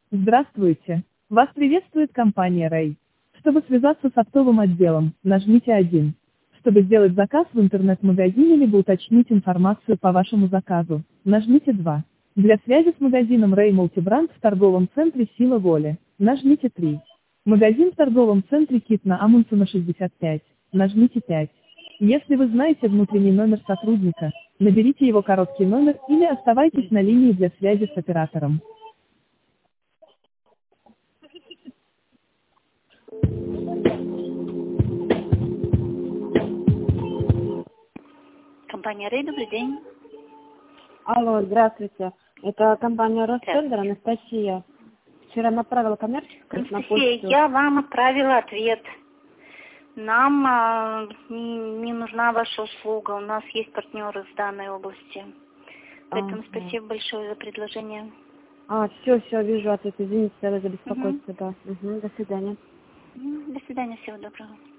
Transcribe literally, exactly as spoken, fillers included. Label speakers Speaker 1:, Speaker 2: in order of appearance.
Speaker 1: Здравствуйте! Вас приветствует компания Рэй. Чтобы связаться с оптовым отделом, нажмите один. Чтобы сделать заказ в интернет-магазине либо уточнить информацию по вашему заказу, нажмите два. Для связи с магазином Рэй Мультибранд в торговом центре «Сила воли», нажмите три. Магазин в торговом центре Кит на Амундсена шестьдесят пять, нажмите пять. Если вы знаете внутренний номер сотрудника, наберите его короткий номер или оставайтесь на линии для связи с оператором.
Speaker 2: Компания Рэй, добрый день.
Speaker 3: Алло, здравствуйте. Это компания Ростелдер,
Speaker 2: Здравствуйте.
Speaker 3: Анастасия. Вчера направила коммерческую на
Speaker 2: Анастасия,
Speaker 3: почту.
Speaker 2: я вам отправила ответ. Нам а, не, не нужна ваша услуга, у нас есть партнеры в данной области. Поэтому
Speaker 3: Ага.
Speaker 2: спасибо большое за предложение.
Speaker 3: А, все, все, вижу ответ. Извините за беспокойство,
Speaker 2: Угу.
Speaker 3: да. Угу, до свидания.
Speaker 2: До свидания, всего доброго.